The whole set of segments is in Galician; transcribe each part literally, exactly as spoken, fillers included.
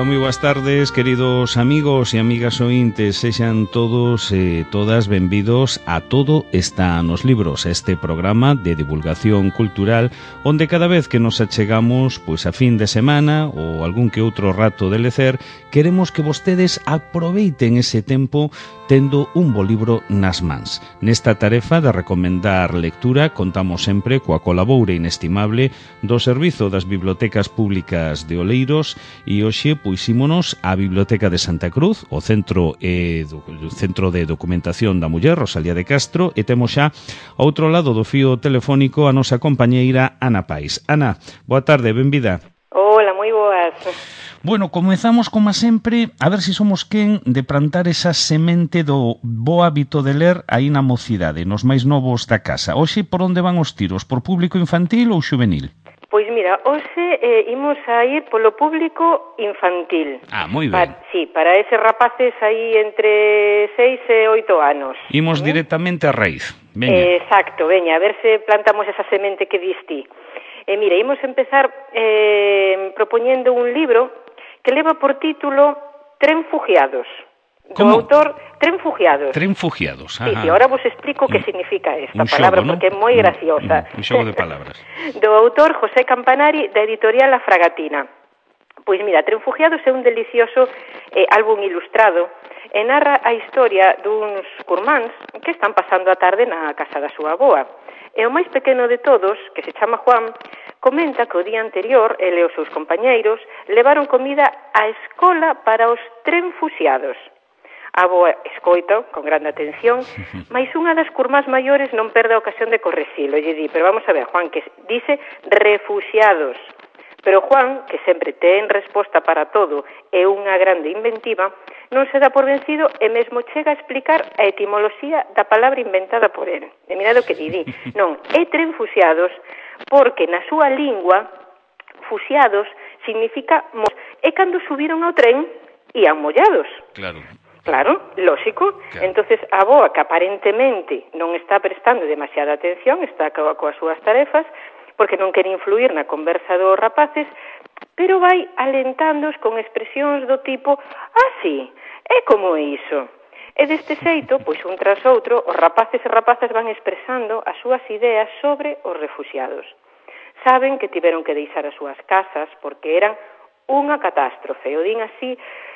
Ola, moi boas tardes, queridos amigos e amigas ointes. Sexan todos e todas benvidos a Todo está nos libros, este programa de divulgación cultural onde cada vez que nos achegamos pois a fin de semana ou algún que outro rato de lecer, queremos que vostedes aproveiten ese tempo tendo un bo libro nas mans. Nesta tarefa de recomendar lectura contamos sempre coa colaboura inestimable do Servizo das Bibliotecas Públicas de Oleiros e hoxe pois ímonos á Biblioteca de Santa Cruz, o Centro eh, do, Centro de Documentación da Muller, Rosalía de Castro, e temos xa ao outro lado do fío telefónico a nosa compañeira Ana Pais. Ana, boa tarde, benvida. Hola, moi boas. Bueno, comezamos como sempre, a ver se si somos quen de plantar esa semente do bo hábito de ler aí na mocidade, nos máis novos da casa. Hoxe por onde van os tiros? Por público infantil ou xuvenil? Pois mira, hoxe eh, imos a ir polo público infantil. Ah, moi ben. Pa, sí, para eses rapaces aí entre seis e oito anos. Imos ¿eh? directamente a raíz. Veña. Eh, exacto, veña, a ver se plantamos esa semente que diste. Eh, mira, imos empezar eh, propoñendo un libro que leva por título Tren Fugiados. Do autor Tren Fugiados. Tren Fugiados, ajá. Sí, sí, ahora vos explico que significa esta un palabra, xogo, ¿no? porque é moi graciosa. Un, un xogo de palabras. Do autor José Campanari, da editorial La Fragatina. Pois mira, Tren Fugiados é un delicioso eh, álbum ilustrado e narra a historia duns curmáns que están pasando a tarde na casa da súa avoa. E o máis pequeno de todos, que se chama Juan, comenta que o día anterior ele e os seus compañeiros levaron comida á escola para os trenfuxiados. A avoa escoita con grande atención, mais unha das curmás maiores non perde a ocasión de correxilo. Lle di, pero vamos a ver, Juan, que dice refuxiados. Pero Juan, que sempre ten resposta para todo e unha grande inventiva, non se dá por vencido e mesmo chega a explicar a etimoloxía da palabra inventada por ele. E mirad o que di, non, é trenfuxiados porque na súa lingua fuxiados significa mos, e cando subiron ao tren ían mollados. Claro. Claro, lógico. Claro. Entonces a avoa, que aparentemente non está prestando demasiada atención, está co, coas súas tarefas, porque non quere influir na conversa dos rapaces, pero vai alentándoos con expresións do tipo ah, sí, é como iso. E deste xeito, pois un tras outro, os rapaces e rapazas van expresando as súas ideas sobre os refuxiados. Saben que tiveron que deixar as súas casas porque eran unha catástrofe, o din así,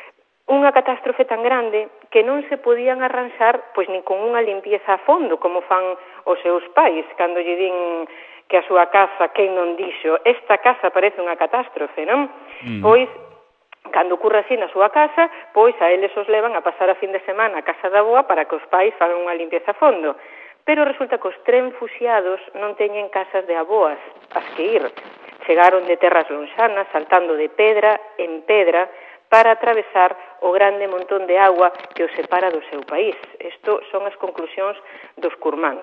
unha catástrofe tan grande que non se podían arranxar pois nin con unha limpieza a fondo como fan os seus pais cando lle din que a súa casa, quen non dixo, esta casa parece unha catástrofe, non? Mm. Pois, cando ocurre así na súa casa, pois a eles os levan a pasar a fin de semana a casa da avoa para que os pais fagan unha limpieza a fondo. Pero resulta que os trenfuxiados non teñen casas de avoas as que ir. Chegaron de terras lonxanas, saltando de pedra en pedra, para atravesar o grande montón de agua que os separa do seu país. Isto son as conclusións dos curmáns.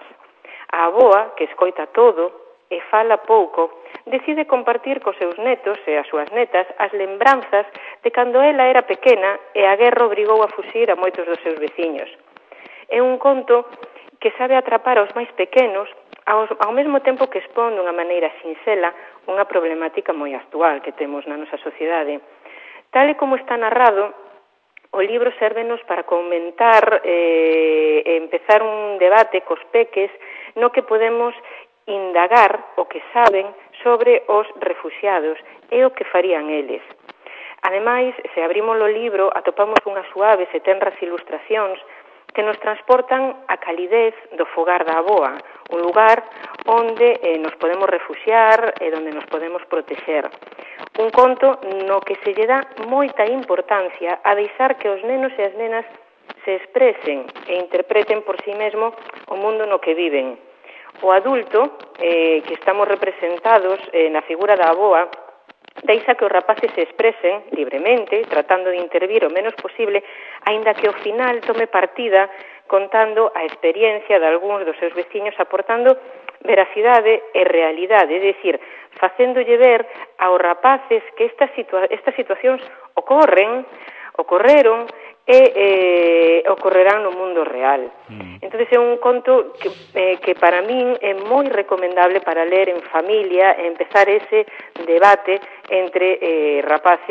A avoa, que escoita todo e fala pouco, decide compartir cos seus netos e as súas netas as lembranzas de cando ela era pequena e a guerra obrigou a fuxir a moitos dos seus veciños. É un conto que sabe atrapar aos máis pequenos ao, ao mesmo tempo que expón dunha maneira sinxela unha problemática moi actual que temos na nosa sociedade. Tal e como está narrado, o libro sérvenos para comentar eh, e empezar un debate cos peques no que podemos indagar o que saben sobre os refuxiados e o que farían eles. Ademais, se abrimos o libro, atopamos unhas suaves e tenras ilustracións que nos transportan a calidez do fogar da avoa, un lugar onde eh, nos podemos refuxiar e onde nos podemos protexer. Un conto no que se lle dá moita importancia a deixar que os nenos e as nenas se expresen e interpreten por si mesmo o mundo no que viven. O adulto, eh, que estamos representados eh, na figura da avoa, deixa que os rapaces se expresen libremente, tratando de intervir o menos posible, aínda que ao final tome partida contando a experiencia de algúns dos seus veciños, aportando veracidade e realidade, é dicir, facéndolle ver aos rapaces que estas, situa- estas situacións ocorren, ocorreron e eh, ocorrerán no mundo real. Mm. Entonces é un conto que, eh, que para min é moi recomendable para ler en familia e empezar ese debate entre eh, rapaces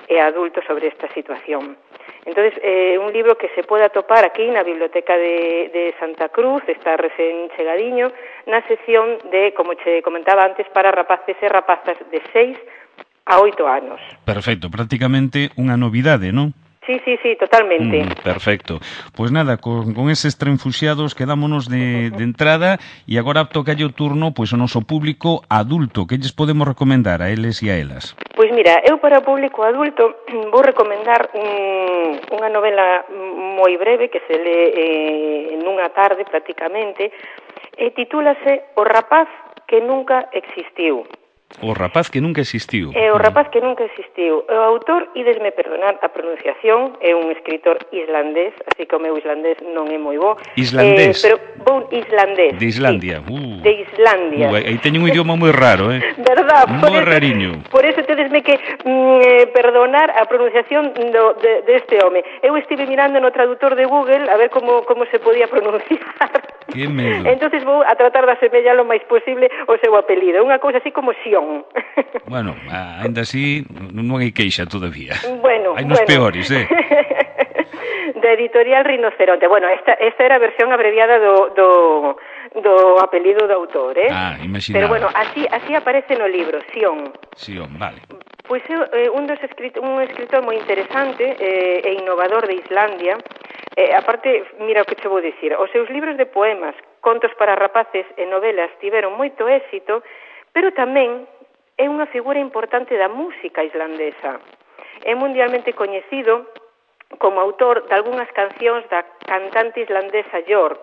e adultos sobre esta situación. Entonces, é eh, un libro que se pode atopar aquí na Biblioteca de, de Santa Cruz, está recén chegadiño, na sección de, como che comentaba antes, para rapaces e rapazas de seis a oito anos. Perfecto, prácticamente unha novidade, non? Sí, sí, sí, totalmente. Mm, perfecto. Pois pues nada, con, con eses trenfuxiados quedámonos de, de entrada e agora tocalle o turno pois, pues, o noso público adulto. Que lles podemos recomendar a eles e a elas? Pois mira, eu para o público adulto vou recomendar un, unha novela moi breve que se lee eh, nunha tarde prácticamente e titúlase O rapaz que nunca existiu. O rapaz que nunca existiu. É o rapaz que nunca existiu. O autor, idesme perdonar a pronunciación, é un escritor islandés, así que o meu islandés non é moi bo. Islandés? Eh, pero bon islandés. De Islandia. Sí. Uh. De Islandia. Uh, aí teño un idioma moi raro, eh? Verdad? Moi rariño. Por eso tedesme que mm, perdonar a pronunciación do, de, de este home. Eu estive mirando no traductor de Google a ver como, como se podía pronunciar. Que medo. Entonces vou a tratar de asemella lo máis posible o seu apelido. Unha cousa así como Sion. Bueno, ainda así non hai queixa todavía. Bueno, hai nos bueno. peores, eh? Da editorial Rinoceronte. Bueno, esta, esta era a versión abreviada do, do, do apelido do autor, eh? Ah, imaginaba. Pero bueno, así, así aparece no libro, Sion. Sion, vale. Pois é eh, un, dos escritor, un escritor moi interesante eh, e innovador de Islandia. Eh, aparte, mira o que che vou dicir, os seus libros de poemas, contos para rapaces e novelas tiveron moito éxito, pero tamén é unha figura importante da música islandesa. É mundialmente coñecido como autor de algunhas cancións da cantante islandesa Björk.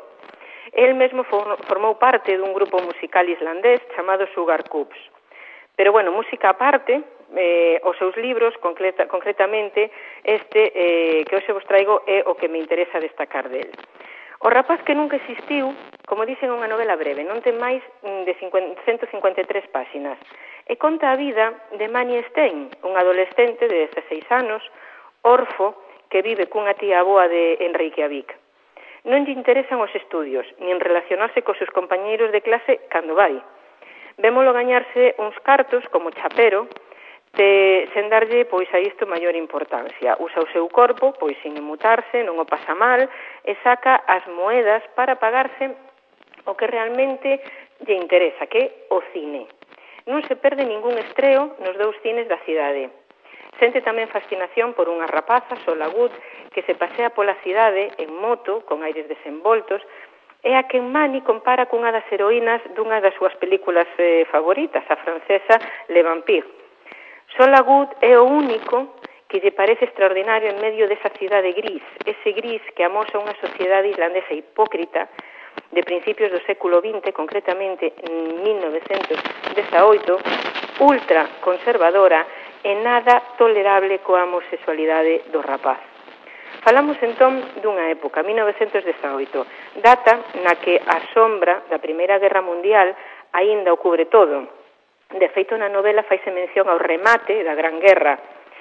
El mesmo formou parte dun grupo musical islandés chamado Sugar Cubs. Pero, bueno, música aparte, eh, os seus libros, concreta, concretamente, este eh, que hoxe vos traigo é o que me interesa destacar del. O rapaz que nunca existiu, como dicen, unha novela breve, non ten máis de ciento cincuenta e tres páxinas, e conta a vida de Manny Stein, un adolescente de dezaseis anos, orfo, que vive cunha tía aboa de en Reykjavik. Non lle interesan os estudios, nin relacionarse cos seus compañeiros de clase cando vai. Vémolo gañarse uns cartos como chapero, te, sen darlle pois a isto maior importancia. Usa o seu corpo, pois sin inmutarse, non o pasa mal, e saca as moedas para pagarse o que realmente lle interesa, que é o cine. Non se perde ningún estreo nos dous cines da cidade. Sente tamén fascinación por unha rapaza, Sola Good, que se pasea pola cidade en moto, con aires desenvoltos, e a quen Manny compara cunha das heroínas dunha das súas películas eh, favoritas, a francesa Le Vampire. Sola Good é o único que lle parece extraordinario en medio desa cidade gris, ese gris que amosa unha sociedade islandesa hipócrita de principios do século vinte, concretamente en mil novecentos dezaoito, ultra conservadora e nada tolerable coa homosexualidade do rapaz. Falamos entón dunha época, mil novecentos dezaoito, data na que a sombra da Primeira Guerra Mundial aínda o cubre todo. De feito, na novela faise mención ao remate da Gran Guerra.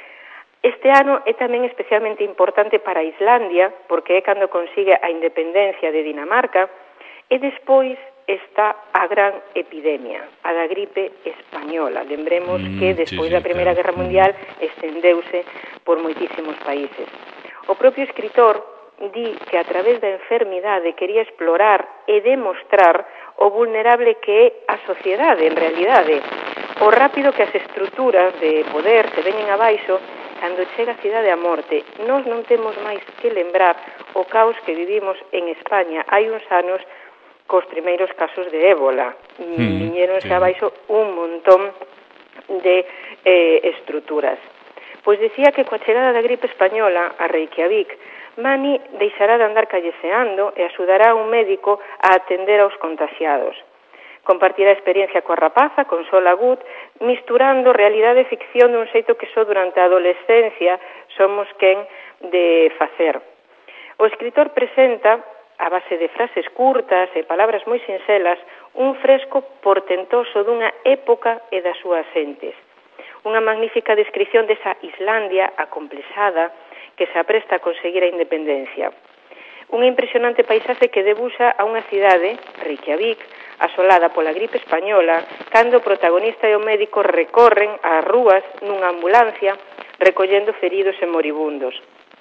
Este ano é tamén especialmente importante para Islandia, porque é cando consigue a independencia de Dinamarca, e despois está a gran epidemia, a da gripe española. Lembremos mm, que despois sí, sí, da Primeira claro. Guerra Mundial estendeuse por moitísimos países. O propio escritor di que a través da enfermidade quería explorar e demostrar o vulnerable que é a sociedade, en realidade. O rápido que as estruturas de poder se veñen abaixo cando chega a cidade a morte. Nós non temos máis que lembrar o caos que vivimos en España hai uns anos cos primeiros casos de ébola. Mm, Viñeronse sí. abaixo un montón de eh, estruturas. Pois decía que coa chegada da gripe española a Reykjavik, Manny deixará de andar calleseando e axudará a un médico a atender aos contagiados. Compartirá experiencia coa rapaza, con Sola Good, misturando realidade e ficción dun xeito que só durante a adolescencia somos quen de facer. O escritor presenta, a base de frases curtas e palabras moi sinxelas, un fresco portentoso dunha época e das súas xentes. Unha magnífica descripción desa Islandia acomplexada que se apresta a conseguir a independencia. Unha impresionante paisaxe que debuxa a unha cidade, Reykjavik, asolada pola gripe española, cando o protagonista e o médico recorren ás rúas nunha ambulancia, recollendo feridos e moribundos.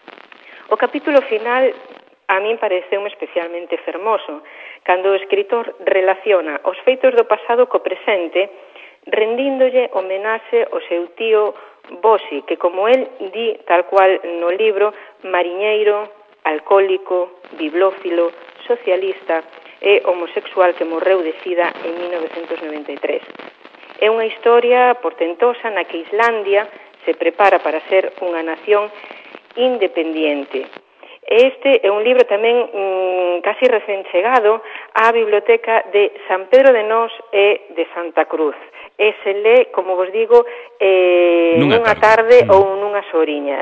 O capítulo final a min pareceume especialmente fermoso, cando o escritor relaciona os feitos do pasado co presente, rendíndolle homenaxe ao seu tío Bossi, que como el di tal cual no libro, mariñeiro, alcohólico, bibliófilo, socialista e homosexual que morreu de sida en mil novecentos noventa e tres. É unha historia portentosa na que Islandia se prepara para ser unha nación independiente. Este é un libro tamén mmm, casi recén chegado á biblioteca de San Pedro de Nós e de Santa Cruz. E se lé, como vos digo, eh, nunha, nunha tarde, tarde mm. ou nunhas horiñas.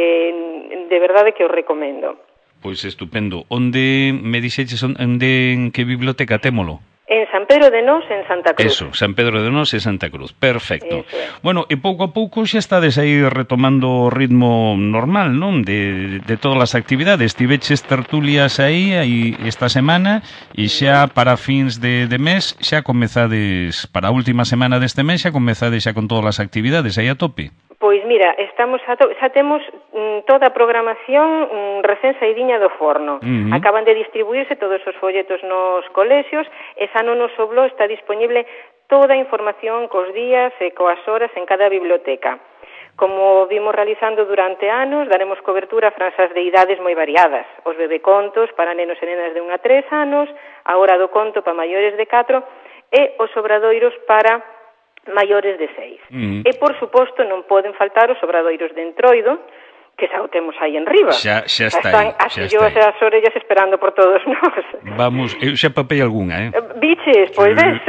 Eh, de verdade que os recomendo. Pois estupendo. Onde me dixeches onde en que biblioteca témolo? En San Pedro de Nós, en Santa Cruz. Eso, San Pedro de Nós e Santa Cruz. Perfecto. Eso é. Bueno, e pouco a pouco xa estades aí retomando o ritmo normal, non? De, de todas as actividades. Tiveches tertulias aí, aí esta semana e xa para fins de, de mes xa comezades, para a última semana deste mes xa comezades xa con todas as actividades aí a tope. Pois mira, estamos a to- xa temos mm, toda a programación mm, recén saidiña do forno. Uh-huh. Acaban de distribuírse todos os folletos nos colexios e xa no noso blog está disponible toda a información cos días e coas horas en cada biblioteca. Como vimos realizando durante anos, daremos cobertura a franxas de idades moi variadas. Os bebecontos para nenos e nenas de un a tres anos, a hora do conto para maiores de catro e os obradoiros para maiores de seis. Mm. E, por suposto, non poden faltar os obradoiros de Entroido, que xa o temos aí en riba. Xa, xa está Están aí. as fillos e as orellas esperando por todos nós. Vamos, eu xa papei algunha, eh? Biches, pois ves.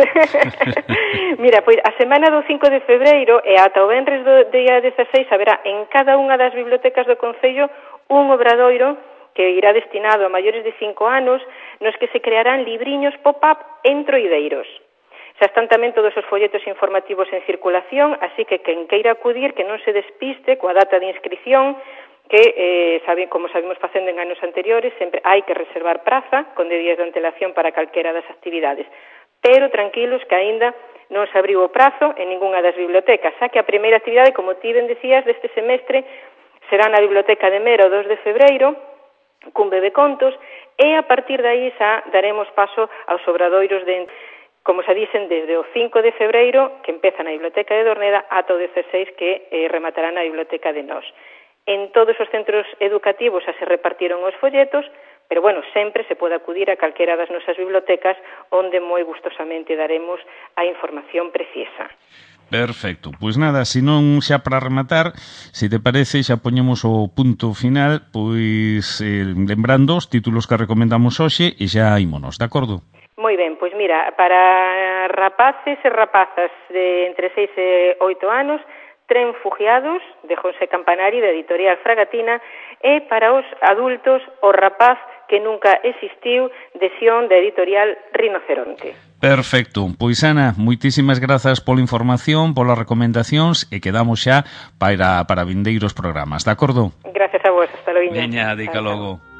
Mira, pois a semana do cinco de febreiro e ata o venres do día dezaseis haberá en cada unha das bibliotecas do Concello un obradoiro que irá destinado a maiores de cinco anos, nos que se crearán libriños pop-up entroideiros. Xa están tamén todos os folletos informativos en circulación, así que quen queira acudir que non se despiste coa data de inscripción, que, eh, sabe, como sabemos facendo en anos anteriores, sempre hai que reservar praza con de días de antelación para calquera das actividades. Pero tranquilos que aínda non se abriu o prazo en ningunha das bibliotecas, xa que a primeira actividade, como ti ben decías, deste semestre será na Biblioteca de Mera o dos de febreiro, cun bebecontos, e a partir de aí xa daremos paso aos obradoiros de... Como se dicen, desde o cinco de febreiro, que empeza na Biblioteca de Dorneda, ata o dezaseis, que eh, rematará na Biblioteca de Nós. En todos os centros educativos xa se repartiron os folletos, pero, bueno, sempre se pode acudir a calquera das nosas bibliotecas, onde moi gustosamente daremos a información precisa. Perfecto, pois nada, se non xa para rematar, se te parece, xa poñemos o punto final, pois eh, lembrando os títulos que recomendamos hoxe e xa ímonos, de acordo? Moi ben, pois mira, para rapaces e rapazas de entre seis e oito anos, Tren Fugiados, de José Campanari, da editorial Fragatina, e para os adultos, O rapaz que nunca existiu, de Xión, da editorial Rinoceronte. Perfecto, pois Ana, moitísimas grazas pola información, polas recomendacións e quedamos xa para, para vindeiros programas, de acordo? Gracias a vos, hasta logo. Veña, dica logo.